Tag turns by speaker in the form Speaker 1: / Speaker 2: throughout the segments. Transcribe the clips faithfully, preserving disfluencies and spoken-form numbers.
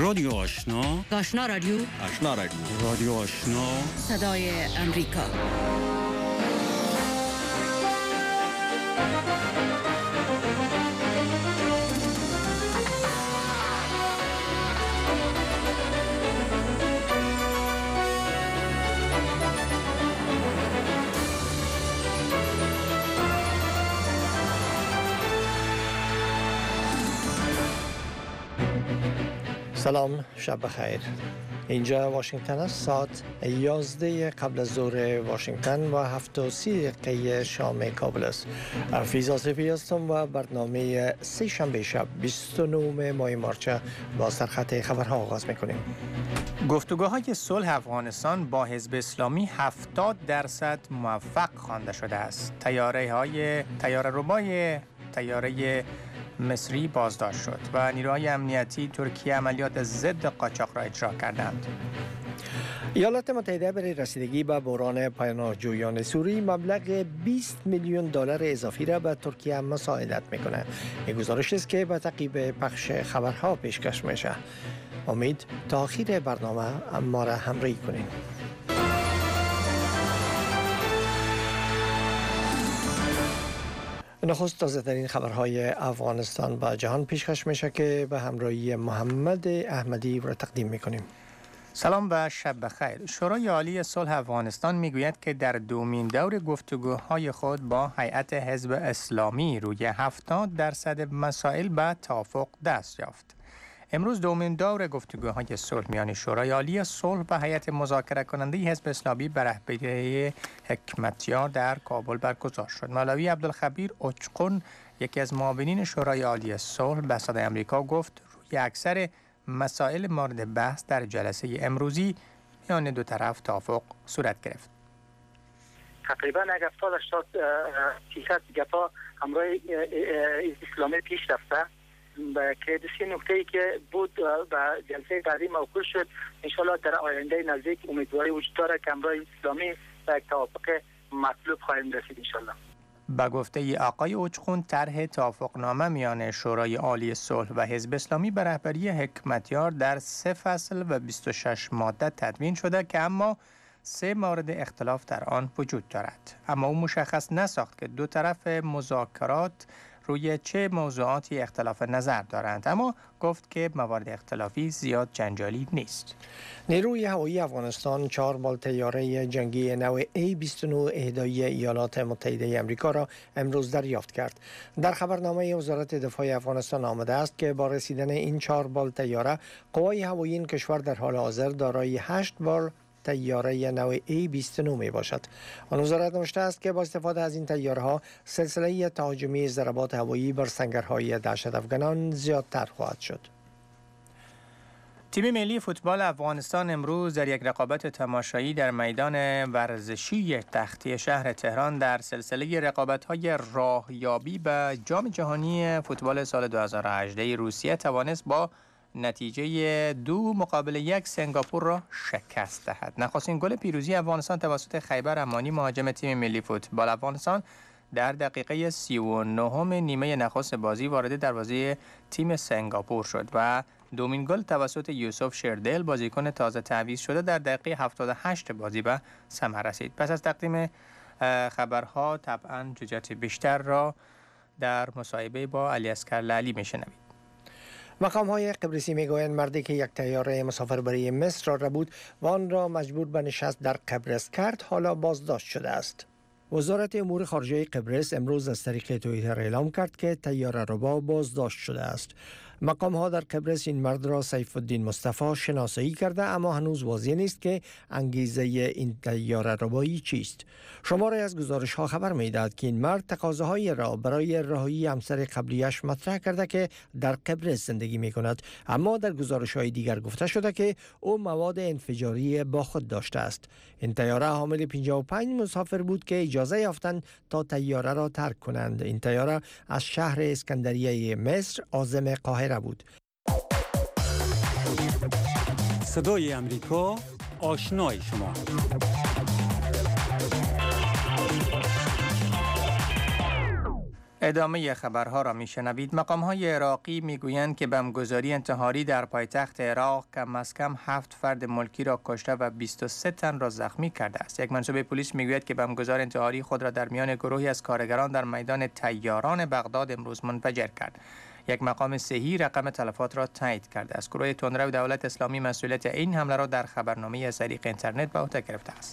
Speaker 1: رادیو آشنا،
Speaker 2: آشنا رادیو
Speaker 3: آشنا رادیو
Speaker 1: رادیو آشنا،
Speaker 2: صدای امریکا.
Speaker 4: سلام، شب بخیر. اینجا واشنگتن است. ساعت یازده قبل از ظهر واشنگتن و هفت و سی دقیقه شام کابل است. ارفیز آصفی هستم و برنامه سه شنبه شب بیست و نه ماه مارچ با سرخط خبرها آغاز میکنیم.
Speaker 5: گفتگوهای صلح افغانستان با حزب اسلامی هفتاد درصد موفق خوانده شده است. طیاره های طیاره ربای طیاره مصری بازداشت شد و نیروهای امنیتی ترکیه عملیات ضد قاچاق را اجرا کردند.
Speaker 4: ایالات متحده برای رسیدگی به بحران پناهجویان سوری مبلغ بیست میلیون دلار اضافی را به ترکیه مساعدت میکنه. این گزارش است که به تعقیب پخش خبرها پیشکش میشه. امید تا آخر برنامه ما را همراهی کنین. نخست تازه ترین خبرهای افغانستان و جهان پیشکش میشه که به همراهی محمد احمدی را تقدیم میکنیم.
Speaker 5: سلام و شب بخیر. شورای عالی صلح افغانستان میگوید که در دومین دور گفتگوهای خود با هیئت حزب اسلامی روی هفتاد درصد مسائل به توافق دست یافت. امروز دومین دور گفتگوهای صلح میان شورای عالی صلح و هیئت مذاکره کننده حزب اسلامی به رهبری حکمتیار در کابل برگزار شد. مولوی عبدالخبیر اوچقون، یکی از معاونین شورای عالی صلح به صدای امریکا، گفت روی اکثر مسائل مورد بحث در جلسه امروزی میان دو طرف توافق صورت گرفت.
Speaker 6: تقریبا اگر هفتاد هشتاد فیصد گپا همراه اسلامی پیش رفته که دستی نکته ای که بود و جلسه بعدی موکول شد. انشاءالله در آینده نزدیک امیدواری وجود داره که همراه اسلامی به یک توافق مطلوب خواهیم رسید انشاءالله.
Speaker 5: با گفته آقای اوچخون، طرح توافقنامه میان شورای عالی صلح و حزب اسلامی به رهبری حکمتیار در سه فصل و بیست و شش ماده تدوین شده که اما سه مورد اختلاف در آن وجود دارد. اما او مشخص نساخت که دو طرف مذاکرات روی چه موضوعاتی اختلاف نظر دارند، اما گفت که موارد اختلافی زیاد جنجالی نیست.
Speaker 4: نیروی هوایی افغانستان چهار بال طیاره جنگی نو ای بیست و نه اهدای ایالات متحده آمریکا را امروز دریافت کرد. در خبرنامه وزارت دفاع افغانستان آمده است که با رسیدن این چهار بال طیاره، قوای هوایی این کشور در حال حاضر دارای هشت بال طیاره نو ای بیست و نه می باشد. آن وزارت نوشته است که با استفاده از این طیاره‌ها سلسله تهاجمی ضربات هوایی بر سنگرهای دهشت افغانان زیادتر خواهد شد.
Speaker 5: تیم ملی فوتبال افغانستان امروز در یک رقابت تماشایی در میدان ورزشی تختی شهر تهران در سلسله رقابت‌های راهیابی به جام جهانی فوتبال سال دو هزار و هجده روسیه توانست با نتیجه دو مقابل یک سنگاپور را شکست دهد. نخستین گل پیروزی افغانستان توسط خیبر امانی، مهاجم تیم ملی فوتبال افغانستان، در دقیقه سی و نهم نیمه نخست بازی وارد دروازه تیم سنگاپور شد و دومین گل توسط یوسف شردل، بازیکن تازه تعویض شده، در دقیقه هفتاد و هشت بازی به ثمر رسید. پس از تقدیم خبرها طبعا جزئیات بیشتر را در مصاحبه با علی اصغر لعلی میشنوید.
Speaker 4: مقام های قبرسی میگویند مردی که یک طیاره مسافربری مصر را بود و آن را مجبور به نشست در قبرس کرد، حالا بازداشت شده است. وزارت امور خارجه قبرس امروز از طریق توییتر اعلام کرد که طیاره ربا بازداشت شده است. مقام ها در قبرس این مرد را سیف الدین مصطفی شناسایی کرده، اما هنوز واضح نیست که انگیزه این طیاره ربایی چیست. شماری از گزارش ها خبر می دهد که این مرد تقاضاهایی را برای رهایی همسر قبلیش مطرح کرده که در قبرس زندگی می کند، اما در گزارش های دیگر گفته شده که او مواد انفجاری با خود داشته است. این طیاره حامل پنجاه و پنج مسافر بود که اجازه یافتند تا طیاره را ترک کنند. این طیاره از شهر اسکندریه مصر عازم قاهره بود.
Speaker 1: صدای امریکا، آشنای شما.
Speaker 5: ادامه خبرها را میشنوید. مقام‌های عراقی میگویند که بمبگذاری انتحاری در پایتخت عراق کم از کم هفت فرد ملکی را کشته و بیست و سه تن را زخمی کرده است. یک منصوب پلیس میگوید که بمبگذار انتحاری خود را در میان گروهی از کارگران در میدان طیاران بغداد امروز منفجر کرد. یک مقام صحی رقم تلفات را تایید کرده است. گروه تندرو دولت اسلامی مسئولیت این حمله را در خبرنامه از طریق اینترنت به عهده گرفته است.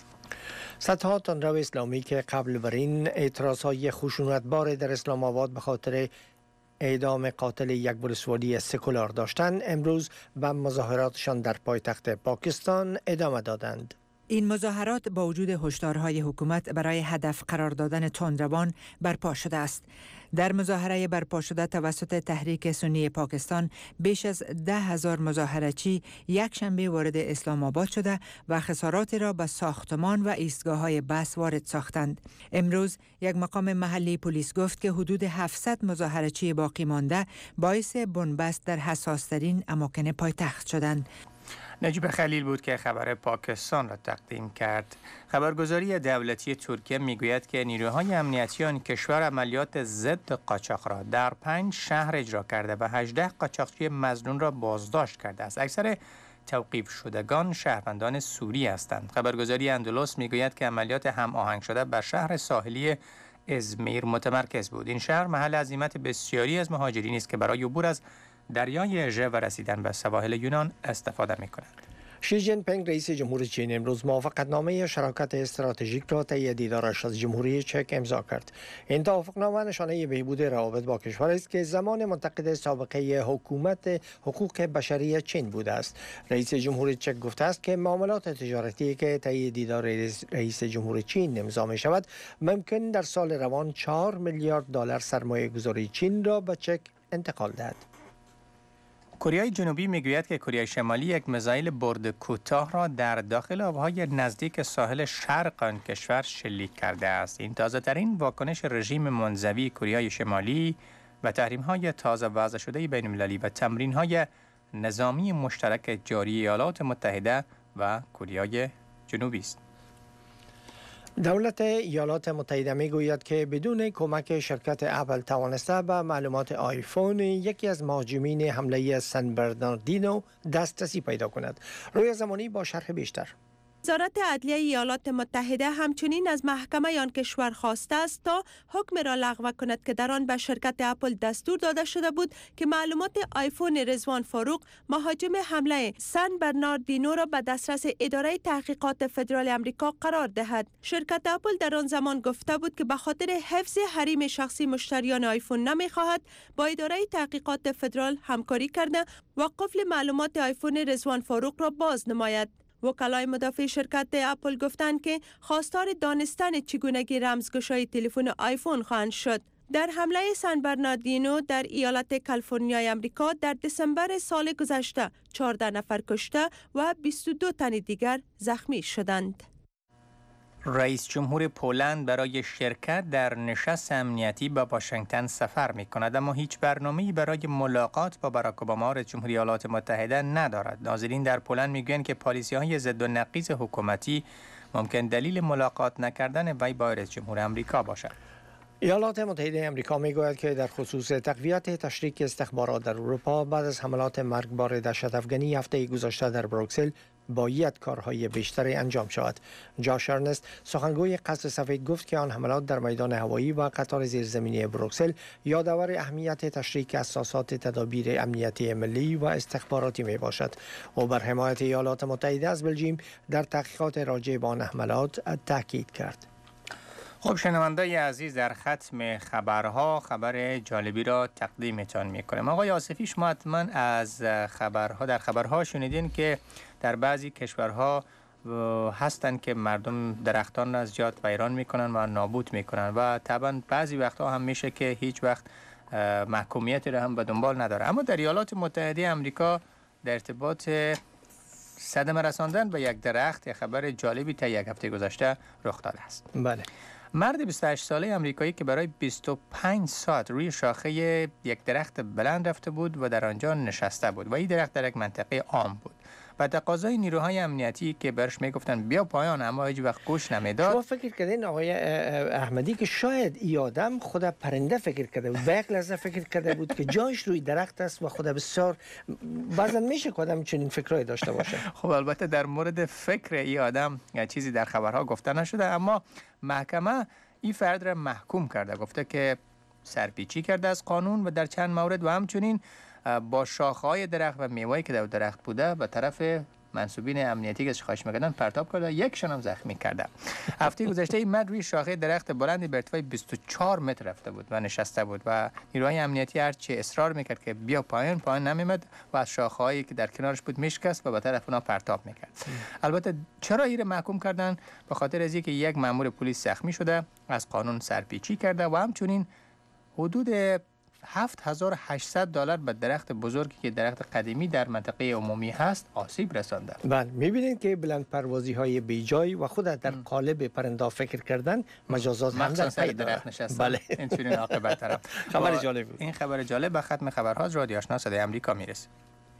Speaker 4: صدها تندرو اسلامی که قبل بر این اعتراضهای خشونتبار در اسلام آباد به خاطر اعدام قاتل یک ولسوالی سکولار داشتند، امروز به مظاهراتشان در پایتخت پاکستان ادامه دادند.
Speaker 3: این مظاهرات با وجود هشدارهای حکومت برای هدف قرار دادن تندروان برپا شده است. در مظاهره برپا شده توسط تحریک سنی پاکستان بیش از ده هزار مظاهره‌چی یک شنبه وارد اسلام آباد شده و خساراتی را به ساختمان و ایستگاه‌های بس وارد ساختند. امروز یک مقام محلی پلیس گفت که حدود هفتصد مظاهره‌چی باقی مانده باعث بنبست در حساس‌ترین اماکن پایتخت شدند.
Speaker 5: نجیب خلیل بود که خبر پاکستان را تقدیم کرد. خبرگزاری دولتی ترکیه میگوید که نیروهای امنیتی آن کشور عملیات ضد قاچاق را در پنج شهر اجرا کرده و هجده قاچاقچی مظنون را بازداشت کرده است. اکثر توقیف شدگان شهروندان سوری هستند. خبرگزاری اندلس میگوید که عملیات هم آهنگ شده بر شهر ساحلی ازمیر متمرکز بود. این شهر محل عزیمت بسیاری از مهاجرین است که برای عبور از دریای اژه و رسیدن به سواحل یونان استفاده می‌کنند.
Speaker 4: شی جین پینگ رئیس جمهور چین امروز موافقتنامه شراکت استراتژیک را طی دیدارش از جمهوری چک امضا کرد. این توافقنامه نشانه بهبود روابط با کشور است که زمان منتقد سابقه حکومت حقوق بشری چین بوده است. رئیس جمهور چک گفته است که معاملات تجارتی که طی دیدار رئیس جمهور چین امضا می شود ممکن در سال روان چهار میلیارد دلار سرمایه گذاری چین را به چک انتقال دهد.
Speaker 5: کره جنوبی میگوید که کره شمالی یک میزایل برد کوتاه را در داخل آبهای نزدیک ساحل شرق آن کشور شلیک کرده است. این تازه ترین واکنش رژیم منزوی کره شمالی و تحریم های تازه وضع شده بین المللی و تمرین های نظامی مشترک جاری ایالات متحده و کره جنوبی است.
Speaker 4: دولت ایالات متحده می گوید که بدون کمک شرکت اپل توانسته به معلومات آیفون یکی از مهاجمین حمله سن برناردینو دسترسی پیدا کند. روی زمانی با شرح بیشتر.
Speaker 7: وزارت عدلیه ایالات متحده همچنین از محکمه آن کشور خواسته است تا حکم را لغو کند که در آن به شرکت اپل دستور داده شده بود که معلومات آیفون رضوان فاروق مهاجم حمله سن برناردینو را به دسترس اداره تحقیقات فدرال امریکا قرار دهد. شرکت اپل در آن زمان گفته بود که به خاطر حفظ حریم شخصی مشتریان آیفون نمی‌خواهد با اداره تحقیقات فدرال همکاری کرده و قفل معلومات آیفون رضوان فاروق را باز نماید. وکلای مدافع شرکت اپل گفتند که خواستار دانستن چگونگی رمزگشای تلفن آیفون خواهند شد. در حمله سن برناردینو در ایالت کالیفرنیای امریکا در دسامبر سال گذشته چهارده نفر کشته و بیست و دو تن دیگر زخمی شدند.
Speaker 5: رئیس جمهور پولند برای شرکت در نشست امنیتی به واشنگتن سفر می کند، اما هیچ برنامه‌ای برای ملاقات با باراک اوباما رئیس جمهوری ایالات متحده ندارد. ناظرین در پولند میگویند که پالیسی‌های ضد و نقیض حکومتی ممکن دلیل ملاقات نکردن وی با رئیس جمهور آمریکا باشد.
Speaker 4: ایالات متحده آمریکا میگوید که در خصوص تقویت تشریک استخبارات در اروپا بعد از حملات مرگبار دهشت افغانی هفته گذشته در بروکسل باید کارهای بیشتری انجام شود. جاش ارنست سخنگوی قصر سفید گفت که آن حملات در میدان هوایی و قطار زیرزمینی بروکسل یادآور اهمیت تشریک اساسات تدابیر امنیتی ملی و استخباراتی می باشد. او بر حمایت ایالات متحده از بلژیم در تحقیقات راجع به آن حملات تاکید کرد.
Speaker 5: خب شنوندای عزیز، در ختم خبرها خبر جالبی را تقدیمتان میکنم. آقای آصفی، شما حتما از خبرها در خبرها شنیدین که در بعضی کشورها هستند که مردم درختان را از جات ویران میکنن و نابود میکنن و طبعا بعضی وقتها هم میشه که هیچ وقت محکومیتی را هم به دنبال نداره. اما در ایالات متحده آمریکا در ارتباط صدمه رساندن به یک درخت خبر جالبی تا یک هفته گذشته رخ داده است.
Speaker 4: بله.
Speaker 5: مرد بیست و هشت ساله آمریکایی که برای بیست و پنج ساعت روی شاخه یک درخت بلند رفته بود و در آنجا نشسته بود و این درخت در یک منطقه عام بود. و تقاضای نیروهای امنیتی که برش میگفتن بیا پایان، اما هیچ وقت گوش نمیداد.
Speaker 4: شما فکر کردین آقای احمدی که شاید ای آدم خود پرنده فکر کرده بود، به یک لحظه فکر کرده بود که جایش روی درخت است و خود بسیار بعضا میشه که آدم چنین فکرایی داشته باشه؟
Speaker 5: خب البته در مورد فکر ای آدم چیزی در خبرها گفته نشده، اما محکمه این فرد را محکوم کرده، گفته که سرپیچی کرده از قانون و در چند مورد و همچنین با شاخه‌های درخت و میوه‌ای که در درخت بوده به طرف منصوبین امنیتی که خواهش می‌کردن پرتاب کرده، یکشون هم زخمی کرده. هفته گذشته این مرد روی شاخه درخت بلندی به ارتفاع بیست و چهار متر رفته بود و نشسته بود و نیروهای امنیتی هرچی اصرار میکرد که بیا پایین پایین نمیمد و از شاخه‌هایی که در کنارش بود میشکست و به طرف اونا پرتاب میکرد. البته چرا این محکوم کردن؟ به خاطر از اینکه یک مأمور پلیس زخمی شده، از قانون سرپیچی کرده و همچنین حدود هفت هزار و هشتصد دلار به درخت بزرگی که درخت قدیمی در منطقه عمومی هست آسیب رسانده.
Speaker 4: بله، می‌بینید که بلند پروازی های بیجای و خود در قالب پرنده فکر کردن مجازات هم در
Speaker 5: سر درخت نشستن.
Speaker 4: بله،
Speaker 5: اینطوری عاقبت داره.
Speaker 4: خبر جالب بود.
Speaker 5: این خبر جالب به ختم خبرها از رادیو آشنا صدای آمریکا میرسه.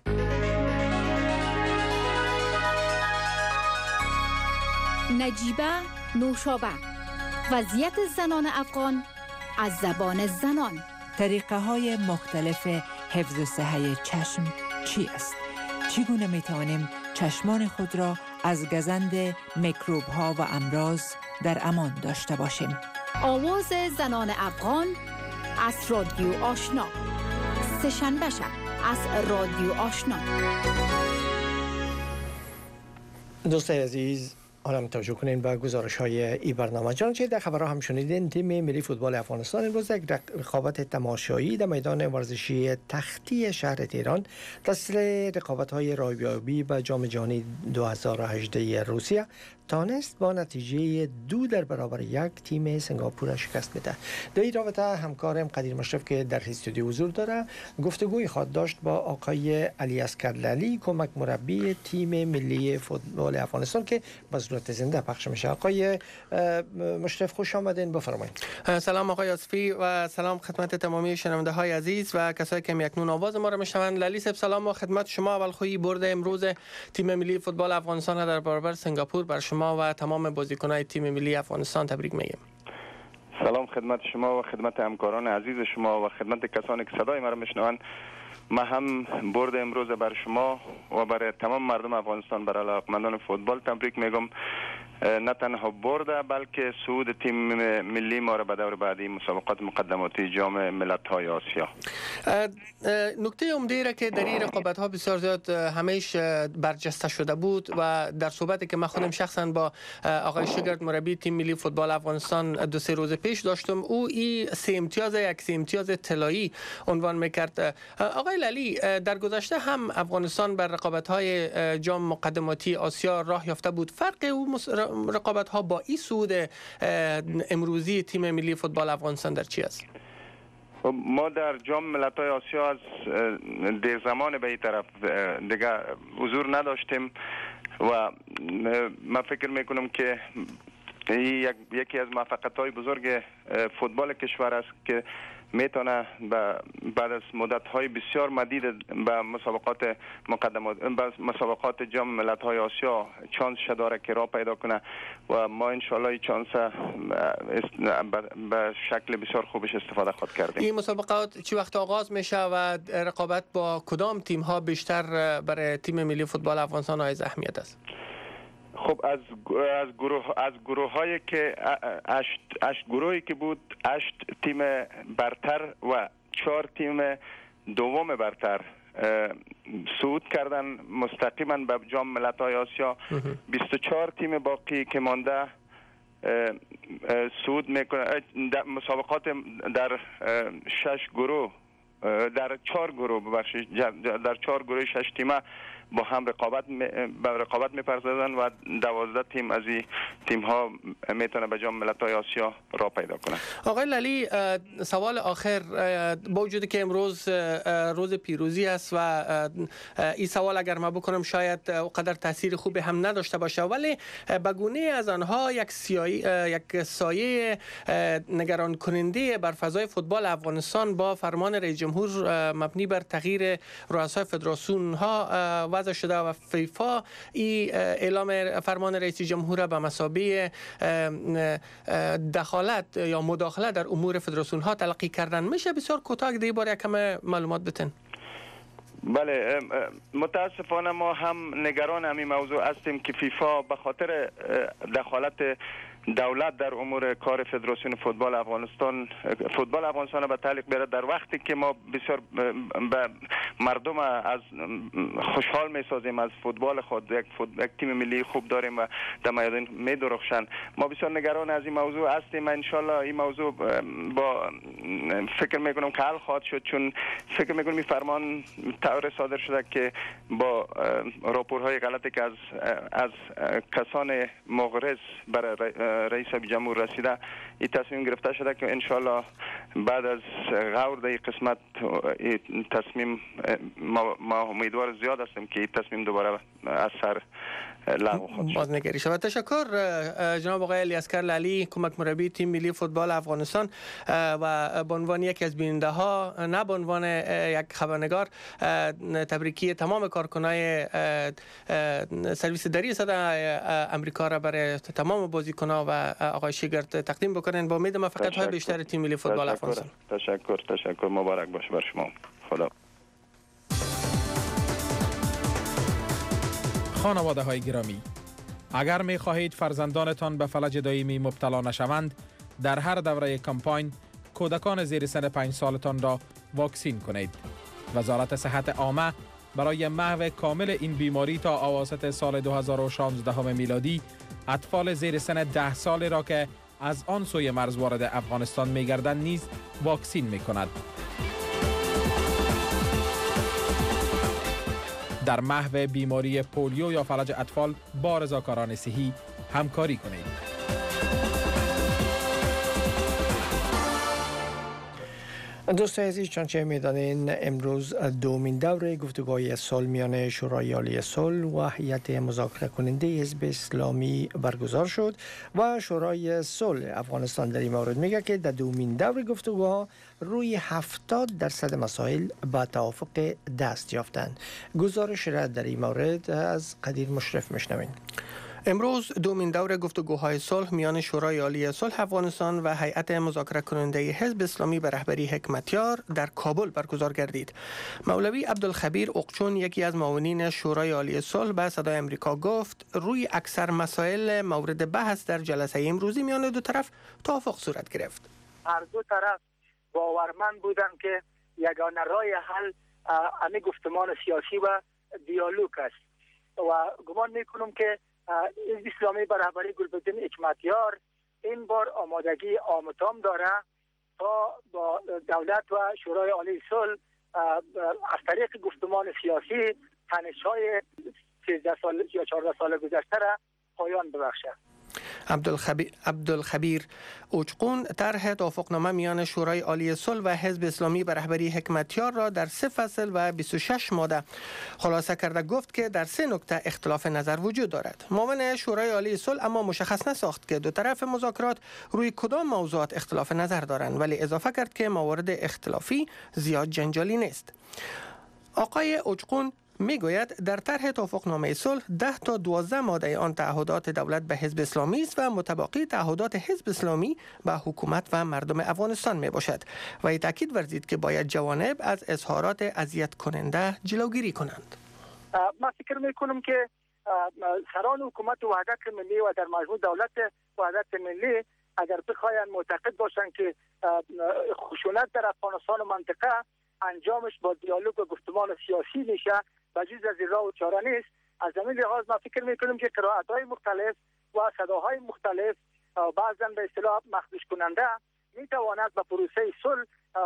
Speaker 8: نجیبه نوشابه، وضعیت زنان افغان از زبان زنان.
Speaker 3: طریقه های مختلف حفظ صحه چشم چی است؟ چگونه می توانیم چشمان خود را از گزند میکروب ها و امراض در امان داشته باشیم؟
Speaker 8: آواز زنان افغان از رادیو آشنا، سه‌شنبه شب از رادیو آشنا.
Speaker 4: دوستان عزیز، حالا توجه کنین به گزارش های ای برنامه. چنانچه در خبرها هم شنیدین، تیم ملی فوتبال افغانستان امروز یک رقابت تماشایی در میدان ورزشی تختی شهر تهران تسل رقابت های راهیابی به جام جهانی دو هزار و هجده روسیه تانست با نتیجه دو در برابر یک تیم سنگاپور شکست بده. در این رابطه همکارم قدیر مشرف که در استودیو حضور داره گفتگوی خواهد داشت با آقای علی اسکرلالی، کمک مربی تیم ملی فوتبال افغانستان که به صورت زنده پخش میشه. آقای مشرف خوش آمدین، بفرمایید.
Speaker 9: سلام آقای آصفی و سلام خدمت تمامی شنونده های عزیز و کسایی که اکنون آواز ما را میشنوند. لالی صاحب سلام و خدمت شما. اول خویی برد امروز تیم ملی فوتبال افغانستان در برابر سنگاپور بر شما و تمام بازیکنان تیم ملی افغانستان تبریک میگم.
Speaker 10: سلام خدمت شما و خدمت همکاران عزیز شما و خدمت کسانی که صدای ما را میشنوند. ما هم برد امروز بر شما و برای تمام مردم افغانستان، برای علاقمندان فوتبال تبریک میگم. نه تنها برده بلکه صعود تیم ملی ما را به دور بعدی مسابقات مقدماتی جام ملت‌های آسیا.
Speaker 9: نکته عمده را که در این رقابت ها بسیار زیاد همیش برجسته شده بود و در صحبتی که من خودم شخصا با آقای شگرد مربی تیم ملی فوتبال افغانستان دو سه روز پیش داشتم، او این سه امتیاز یک سه امتیاز طلایی عنوان میکرد. آقای لالی، در گذشته هم افغانستان بر رقابت های جام مقدماتی آسیا راه یافته بود. فرق او رقابت ها با این صعود امروزی تیم ملی فوتبال افغانستان در چی است؟
Speaker 10: ما در جام ملت‌های آسیا از دیر زمان به این طرف دیگه حضور نداشتیم و من فکر میکنم که یکی از موفقیت‌های بزرگ فوتبال کشور است که میتونه بعد از مدت‌های بسیار مدید به مسابقات مقدمات به مسابقات جام ملت‌های آسیا چانس داره که راه پیدا کنه و ما ان شاء الله این چانس به شکل بسیار خوبش استفاده خواهد کردیم. این
Speaker 9: مسابقات چه وقت آغاز میشه و رقابت با کدام تیم‌ها بیشتر برای تیم ملی فوتبال افغانستان های اهمیت است؟
Speaker 10: خب از از گروه از گروه هایی که اشت اشت گروهی که بود، اشت تیم برتر و چهار تیم دوم برتر صعود کردن مستقیما به جام ملت‌های آسیا. بیست و چهار تیم باقی که مانده صعود میکنه در مسابقات در شش گروه در چهار گروه ببخشید در چهار گروه شش تیمه با هم رقابت می به رقابت می‌پردازن و دوازده تیم از این تیم ها میتونه به جام ملت‌های آسیا راه پیدا کنه.
Speaker 9: آقای لالی، سوال آخر، با وجودی که امروز روز پیروزی است و این سوال اگر ما بکنم شاید اونقدر تاثیر خوبی هم نداشته باشه، ولی به گونه از آنها یک سایه یک سایه نگران کننده بر فضای فوتبال افغانستان با فرمان رئیس جمهور جمهور مبنی بر تغییر رؤسای فدراسیون ها وضع شده و فیفا ای اعلام فرمان رئیس جمهور به مثابه دخالت یا مداخله در امور فدراسیون ها تلقی کردن. میشه بسیار کوتاه در باره کم معلومات بتن؟
Speaker 10: بله، متاسفانه ما هم نگران همین موضوع هستیم که فیفا به خاطر دخالت دولت در امور کار فدراسیون فوتبال افغانستان فوتبال افغانستان به تعلیق بیاره، در وقتی که ما بسیار به مردم از خوشحال میسازیم از فوتبال خود، یک, یک تیم ملی خوب داریم و در میدان میدرخشن. ما بسیار نگران از این موضوع هستیم. ان شاء الله این موضوع با فکر میکنم که حل خواهد شد، چون فکر میکنم این فرمان طور صادر شده که با راپورهای غلطی که از از کسان مغرض برای رئیس جمهور رسیده این تصمیم گرفته شده که انشالله بعد از غور در این قسمت این تصمیم ما, ما امیدوار زیاد هستیم که این تصمیم دوباره از سر لغو خواهد شد.
Speaker 9: بازنگری شود. تشکر جناب آقای علیاصغر لالی، کمک مربی تیم ملی فوتبال افغانستان و به عنوان یکی از بیننده ها، نه به عنوان یک خبرنگار، تبریکی تمام کارکنای سرویس دری صدا امریکا را برای تمام بازیکن‌ها و آقای شگرد تقدیم بکنین با امید موفقیت‌های بیشتر تیم ملی فوتبال افغانستان.
Speaker 10: تشکر تشکر مبارک باشه بر شما. خدا.
Speaker 11: خانواده های گرامی، اگر می خواهید فرزندانتان به فلج دائمی مبتلا نشوند، در هر دوره کمپاین کودکان زیر سن پنج سالتان را واکسین کنید. وزارت صحت عامه برای محو کامل این بیماری تا اواسط سال دو هزار و شانزده میلادی اطفال زیر سن ده سال را که از آن سوی مرز وارد افغانستان می گردند نیز واکسین می کند. در محو بیماری پولیو یا فلج اطفال با رضاکاران صحی همکاری کنید.
Speaker 4: دوستان عزیز، چنانچه می‌دانید امروز دومین دوره گفتگوهای صلح میان شورای عالی صلح و هیئت مذاکره کننده حزب اسلامی برگزار شد و شورای صلح افغانستان در این مورد میگه که در دومین دوره گفتگوها روی هفتاد درصد مسائل با توافق دست یافتند. گزارش را در این مورد از قدیر مشرف میشنویم.
Speaker 9: امروز دومین دور گفتگوهای صلح میان شورای عالی صلح افغانستان و هیئت مذاکره کننده حزب اسلامی به رهبری حکمتیار در کابل برگزار گردید. مولوی عبدالخبیر اقچون، یکی از معاونین شورای عالی صلح، به صدای امریکا گفت روی اکثر مسائل مورد بحث در جلسه امروزی میان دو طرف توافق صورت گرفت.
Speaker 6: هر دو طرف باورمند بودند که یگانه راه حل همین گفتمان سیاسی و دیالوگ است و گمان میکنم که حزب اسلامی به رهبری گلبدین حکمتیار این بار آمادگی آمتام داره تا با دولت و شورای عالی صلح از طریق گفتمان سیاسی تنش‌های سیزده سال یا چهارده سال گذشته را پایان ببخشد.
Speaker 9: عبدالخبیر عبدالخبیر اوچقون طرح توافقنامه میان شورای عالی صلح و حزب اسلامی به رهبری حکمتیار را در سه فصل و بیست و شش ماده خلاصه کرده گفت که در سه نکته اختلاف نظر وجود دارد. معاون شورای عالی صلح اما مشخص نساخت که دو طرف مذاکرات روی کدام موضوعات اختلاف نظر دارند، ولی اضافه کرد که موارد اختلافی زیاد جنجالی نیست. آقای اوچقون میگوید در طرح توافقنامه صلح ده تا دوازده ماده آن تعهدات دولت به حزب اسلامی است و متباقی تعهدات حزب اسلامی به حکومت و مردم افغانستان می باشد و ای تاکید ورزید که باید جوانب از اظهارات اذیت کننده جلوگیری کنند.
Speaker 6: من فکر می کنم که سران حکومت وحدت ملی و در مجموع دولت وحدت ملی اگر بخواین معتقد باشند که خشونت در افغانستان و منطقه انجامش با دیالوگ و گفتمان سیاسی میشه و جز از این راه و چاره نیست، از همین لحاظ من فکر میکنم که قرائت‌های مختلف و صداهای مختلف بعضا به اصطلاح مخدوش کننده میتواند به پروسه صلح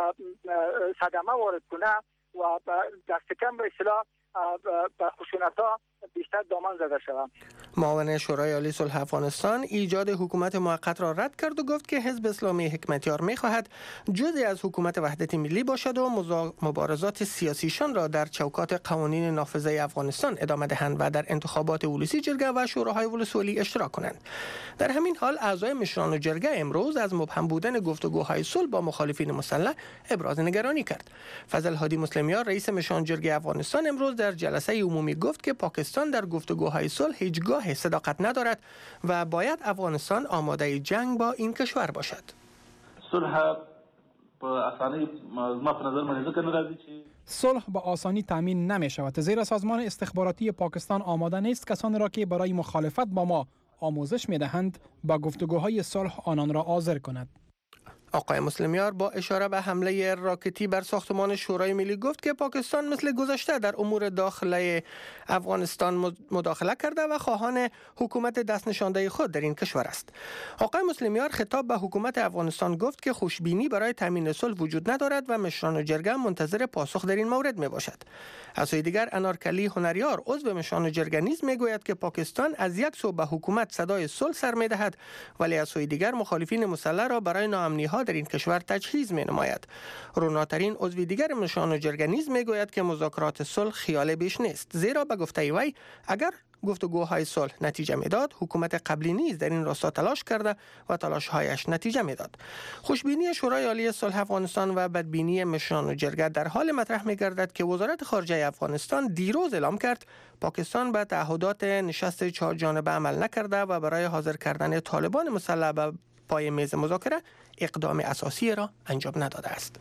Speaker 6: صدمه وارد کنه و دست کم به اصطلاح به خشونت‌ها بیشتر دامن زده شود.
Speaker 9: معاون شورای عالی صلح افغانستان ایجاد حکومت موقت را رد کرد و گفت که حزب اسلامی حکمتیار می‌خواهد جزئی از حکومت وحدت ملی باشد و مبارزات سیاسیشان را در چوکات قوانین نافذه افغانستان ادامه دهند و در انتخابات ولسی جرگه و شوراهای ولسوالی اشتراک کنند. در همین حال اعضای مشران جرگه امروز از مبهم بودن گفتگوهای صلح با مخالفین مسلح ابراز نگرانی کرد. فضل هادی مسلمیار رئیس مشران جرگه افغانستان امروز در جلسه عمومی گفت که پاکستان در گفتگوهای صلح هیچگاه صداقت ندارد و باید افغانستان آماده جنگ با این کشور باشد.
Speaker 12: صلح په اسانۍ ما په نظر باندې ځکه نه راځي چې
Speaker 13: صلح با آسانی تامین نمی شود، زیرا سازمان استخباراتی پاکستان آماده نیست کسانی را که برای مخالفت با ما آموزش می دهند با گفتگوهای صلح آنان را حاضر کند.
Speaker 9: آقای مسلمیار با اشاره به حمله راکتی بر ساختمان شورای ملی گفت که پاکستان مثل گذشته در امور داخلی افغانستان مداخله کرده و خواهان حکومت دست نشانده خود در این کشور است. آقای مسلمیار خطاب به حکومت افغانستان گفت که خوشبینی برای تامین صلح وجود ندارد و مشران جرگه منتظر پاسخ در این مورد می باشد. از سوی دیگر انارکلی هنریار عضو مشران جرگه نیز می گوید که پاکستان از یک سو به حکومت صدای صلح سر می دهد، ولی از سوی دیگر مخالفین مسلح را برای ناامنی ها در این کشور تجهیز می نماید. روناترین عضو دیگر مشران جرگه نیز می گوید که مذاکرات صلح خیال بیش نیست، زیرا به گفته وی اگر گفتگوهای صلح نتیجه میداد حکومت قبلی نیز در این راستا تلاش کرده و تلاش‌هایش نتیجه میداد. خوشبینی شورای عالی صلح افغانستان و بدبینی مشران جرگه در حال مطرح می‌گردد که وزارت خارجه افغانستان دیروز اعلام کرد پاکستان به تعهدات نشست چهار جانبه عمل نکرده و برای حاضر کردن طالبان مسلح به پای میز مذاکره اقدام اساسی را انجام نداده است.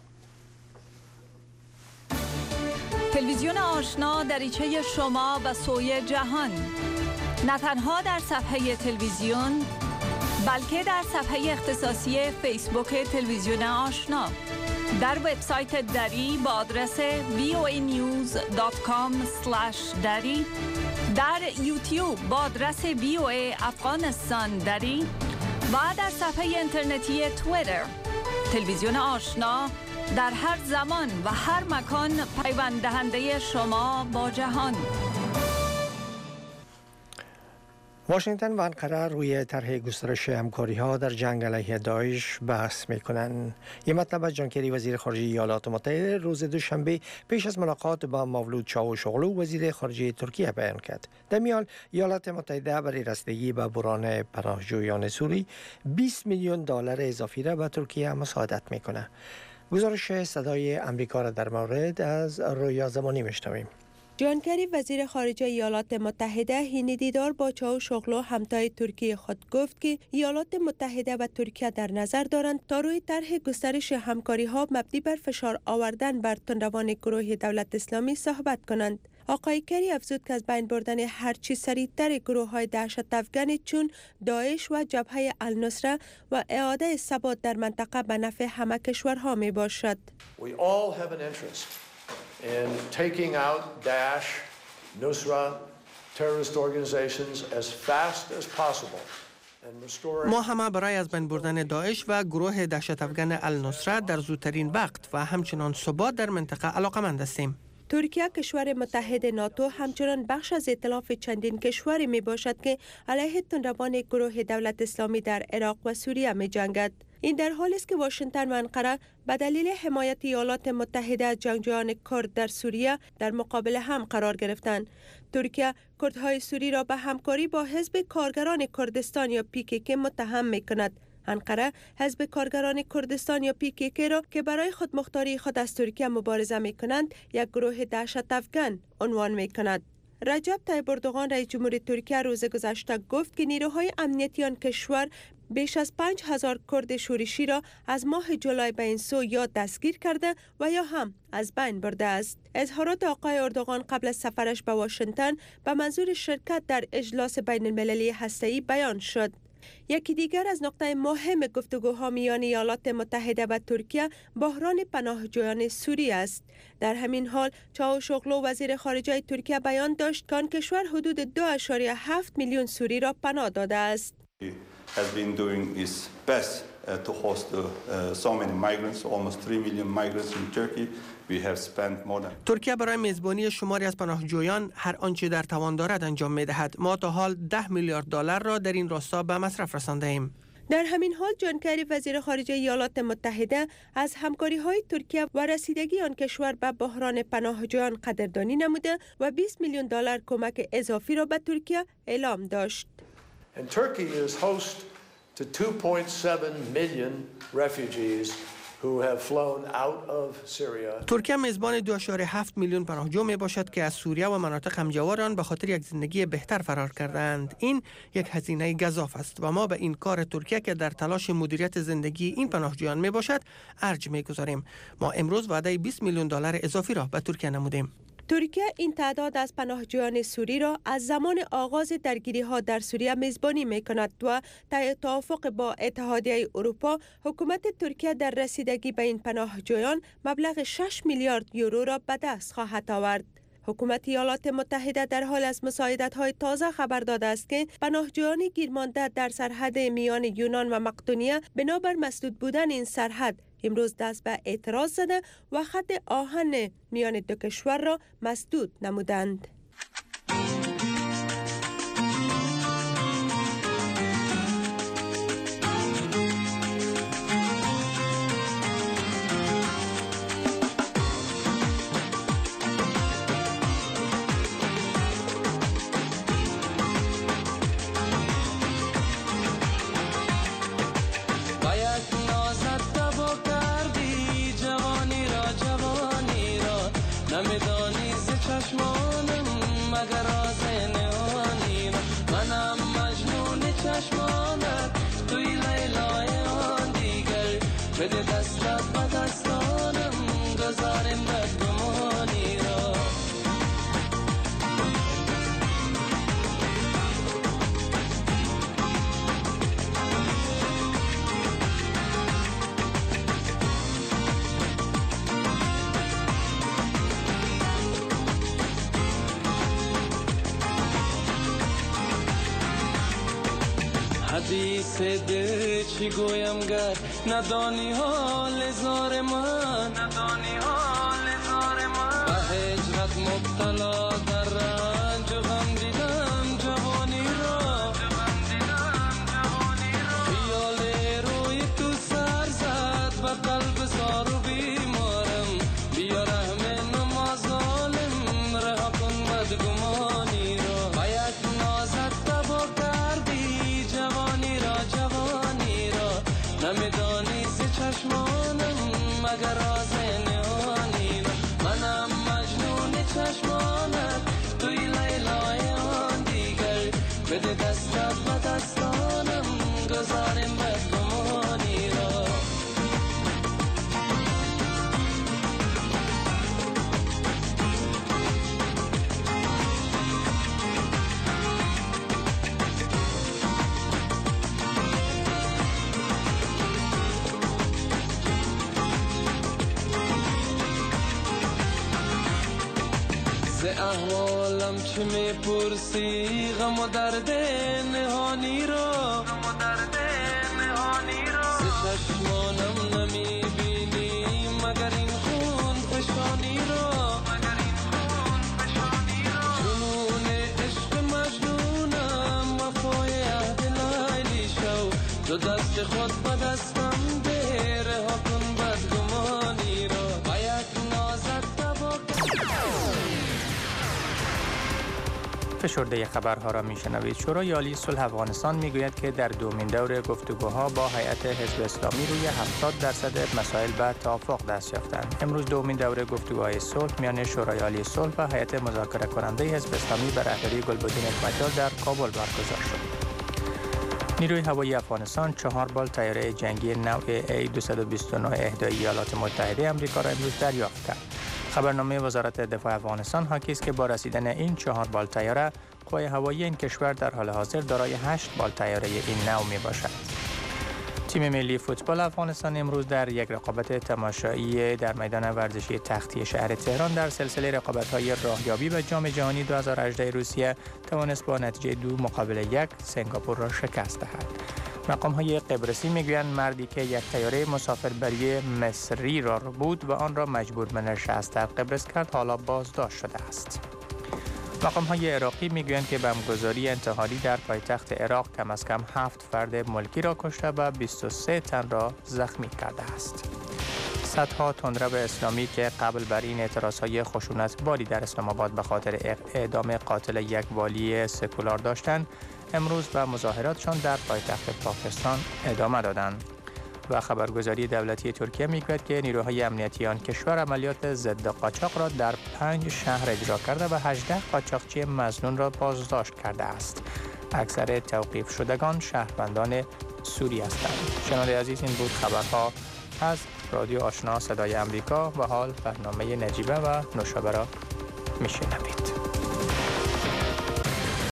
Speaker 14: تلویزیون آشنا دریچه شما به سوی جهان، نه تنها در صفحه تلویزیون بلکه در صفحه اختصاصی فیسبوک تلویزیون آشنا، در وبسایت دری با آدرس وی او ای نیوز دات کام اسلش دری، در یوتیوب با آدرس وی او ای افغانستان دری و در صفحه اینترنتی توییتر. تلویزیون آشنا در هر زمان و هر مکان پیوند دهنده شما با جهان.
Speaker 4: واشنگتن و انقره روی طرح گسترش همکاری‌ها در جنگ علیه داعش بحث می‌کنند. این مطلب از جان کری وزیر خارجه ایالات متحده روز دوشنبه پیش از ملاقات با مولود چاوشوغلو وزیر خارجه ترکیه بیان کرد. در میان ایالات متحده برای رسیدگی به بحران پناهجویان سوری بیست میلیون دلار اضافی را به ترکیه مساعدت می‌کند. گزارش صدای امریکا را در مورد از رویا زمانی می‌شنویم.
Speaker 7: جان کری وزیر خارجه ایالات متحده حین دیدار با چاوشوغلو همتای ترکیه خود گفت که ایالات متحده و ترکیه در نظر دارند تا روی طرح گسترش همکاری ها مبنی بر فشار آوردن بر تندروان گروه دولت اسلامی صحبت کنند. آقای کری افزود که از بین بردن هرچی سریعتر گروه های دهشت افغان چون داعش و جبهه النصره و اعاده ثبات در منطقه به نفع همه کشورها می باشد.
Speaker 15: We all have an interest in taking out Daesh, Nusra, terrorist organizations as fast as possible.
Speaker 9: ما همه برای از بین بردن داعش و گروه دهشت افغان النصره در زودترین وقت و همچنان ثبات در منطقه علاقمند هستیم.
Speaker 7: ترکیه کشور متحد ناتو همچنان بخش از ائتلاف چندین کشوری می باشد که علیه تندروان گروه دولت اسلامی در عراق و سوریه می جنگد. این در حالی است که واشنگتن و انقره به دلیل حمایت ایالات متحده از جنگجویان کرد در سوریه در مقابل هم قرار گرفتند. ترکیه کردهای سوری را به همکاری با حزب کارگران کردستان یا پی کی کی متهم می کند. انقره حزب کارگران کردستان یا پی کی کی را که برای خودمختاری خود از ترکیه مبارزه می کنند یک گروه دهشت افغان عنوان می کند. رجب طیب اردوغان رئیس جمهور ترکیه روز گذشته گفت که نیروهای امنیتی آن کشور بیش از پنج هزار کرد شورشی را از ماه جولای به این سو یا دستگیر کرده و یا هم از بین برده است. اظهارات آقای اردوغان قبل از سفرش به واشنگتن به منظور شرکت در اجلاس بین المللی هسته‌ای بیان شد. یکی دیگر از نقطه مهم گفتگوها میان ایالات متحده و ترکیه بحران پناهجویان سوری است. در همین حال چاوشوغلو وزیر خارجه ترکیه بیان داشت که آن کشور حدود دو ممیز هفت میلیون سوری را پناه داده است.
Speaker 16: has been doing its best to host uh, so many migrants, almost three million migrants in Turkey. We have spent more than
Speaker 9: ترکیه برای میزبانی شماری از پناهجویان هر آنچه در توان دارد انجام می‌دهد. ما تا حال ده میلیارد دلار را در این راستا به مصرف رسانده ایم.
Speaker 7: در همین حال جان کری وزیر خارجه ایالات متحده از همکاری‌های ترکیه و رسیدگی آن کشور به بحران پناهجویان قدردانی نموده و بیست میلیون دلار کمک اضافی را به ترکیه اعلام داشت.
Speaker 15: And Turkey is host to two point seven million refugees who have flown out of Syria.
Speaker 9: ترکیه میزبان دو ممیز هفت میلیون پناهجو می باشد که از سوریه و مناطق همجوار آن به خاطر یک زندگی بهتر فرار کردند. این یک هزینه گزاف است و ما به این کار ترکیه که در تلاش مدیریت زندگی این پناهجویان می باشد ارج می گذاریم. ما امروز وعده بیست میلیون دلار اضافی را به ترکیه نمودیم.
Speaker 7: ترکیه این تعداد از پناهجویان سوری را از زمان آغاز درگیری ها در سوریه میزبانی می کند و طی توافق با اتحادیه اروپا حکومت ترکیه در رسیدگی به این پناهجویان مبلغ شش میلیارد یورو را به دست خواهد آورد. حکومت ایالات متحده در حال از مساعدت‌های تازه خبر داده است که پناهجویان گیرمانده در سرحد میان یونان و مقدونیه بنابر مسدود بودن این سرحد امروز دست به اعتراض زده و خط آهن میان دو کشور را مسدود نمودند.
Speaker 17: حدیث دل چی گویم گر ندانی حال زار من ندانی حال زار من به هجرت مبتلا در رنج و غم دیدم جوانی را خیال روی تو سر زد و قلب زار و بیمارم بیا رحم نماز ظالم رها کن بدگمانی را و یک نازت تبا کردی جوانی را جوانی را نمیدانی ز چشمانم مگر راز نهانی را منم مجنون چشمانت توی لیلای آن دیگر بده دستت و دستانم گذاریم بدگمانی را ز احوالم چه میپرسی غم و درد نهانی را ز چشمانم نمیبینی مگر این خون فشانی را جنون عشق مجنونم وفای عهد لیلی شو دو دست خود به دستم ده رها کن بدگمانی را و یک نازت تبا
Speaker 5: فشرده خبرها را میشنوید. شورای عالی صلح افغانستان میگوید که در دومین دور گفتگوها با هیئت حزب اسلامی روی هفتاد درصد مسائل به توافق دست یافتند. امروز دومین دور گفتگوهای صلح میان شورای عالی صلح و هیئت مذاکره کننده حزب اسلامی به رهبری گلبدین حکمتیار در کابل برگزار شد. نیروی هوایی افغانستان چهار بال طیاره جنگی نوع ای دویست و بیست و نه اهدای ایالات متحده آمریکا را امروز دریافت کرد. خبرنامه وزارت دفاع افغانستان حاکی است که با رسیدن این چهار بال طیاره قوای هوایی این کشور در حال حاضر دارای هشت بال طیاره این نوع می باشد. تیم ملی فوتبال افغانستان امروز در یک رقابت تماشایی در میدان ورزشی تختی شهر تهران در سلسله رقابت‌های راهیابی به جام جهانی دو هزار و هجده روسیه توانست با نتیجه دو مقابل یک سنگاپور را شکست دهد. مقام های قبرسی میگویند مردی که یک طیاره مسافربری مصری را بود و آن را مجبور به نشست در قبرس کرد حالا بازداشت شده است. مقام های عراقی میگویند که بمبگذاری انتحاری در پایتخت عراق کم از کم هفت فرد ملکی را کشته و بیست و سه تن را زخمی کرده است. صدها تندرو اسلامی که قبل بر این اعتراضهای خشونتباری در اسلام آباد به خاطر اعدام قاتل یک والی سکولار داشتند، امروز به مظاهراتشان در پایتخت پاکستان ادامه دادند. و خبرگزاری دولتی ترکیه میگوید که نیروهای امنیتی آن کشور عملیات ضد قاچاق را در پنج شهر اجرا کرده و هجده قاچاقچی مظنون را بازداشت کرده است. اکثر توقیف شدگان شهروندان سوری هستند. شنونده عزیز، این بود خبرها از رادیو آشنا صدای امریکا و حال برنامه نجیبه و نوشابه را میشنوید.